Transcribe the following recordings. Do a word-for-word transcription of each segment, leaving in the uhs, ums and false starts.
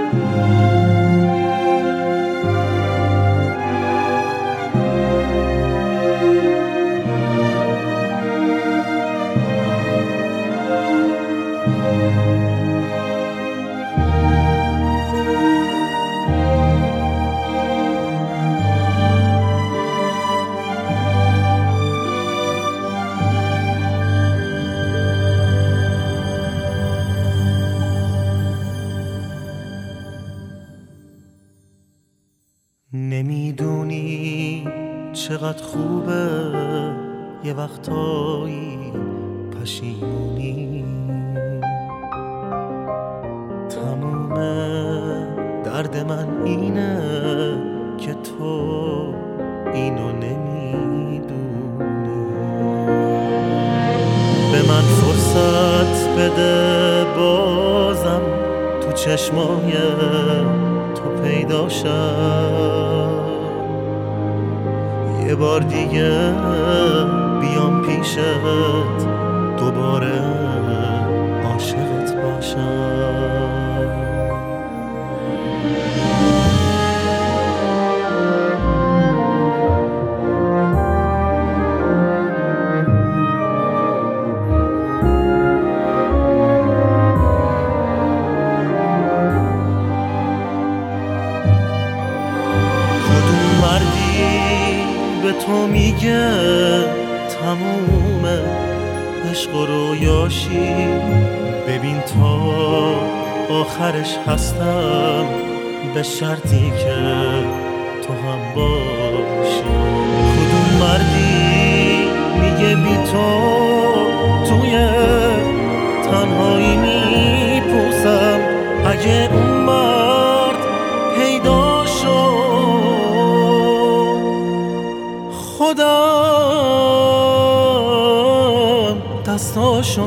نمیدونی چقدر خوبه یه وقتایی پشیمونی، تموم درد من اینه که تو اینو نمیدونی. به من فرصت بده بازم تو چشمای تو پیدا شم، یه بار دیگه بیام پیشت دوباره عاشقت باشم. به تو میگه تمومه عشق و رویاشی، ببین تا آخرش هستم به شرطی که تو هم باشی. کدوم مردی میگه بی تو توی تنهایی میپوسم؟ اگه اون مرد پیدا شد خودم دستاشو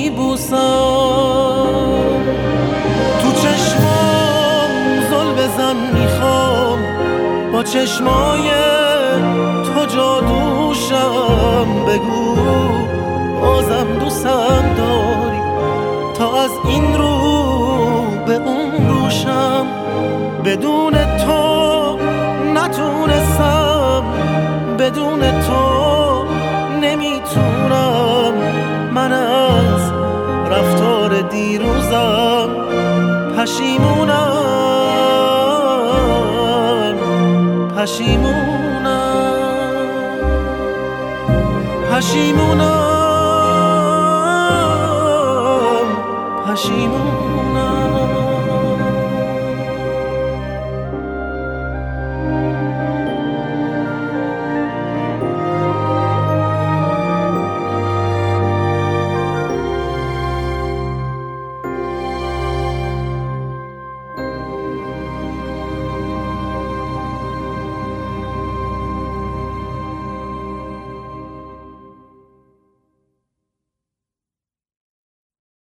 میبوسم. تو چشمام زل بزن میخوام با چشمای تو جادوشم، بگو بازم دوستم داری تا از این رو به اون روشم. بدون تو نتونستم، بدون تو نمیتونم، من از رفتار دیروزم پشیمونم، پشیمونم، پشیمونم، پشیمونم.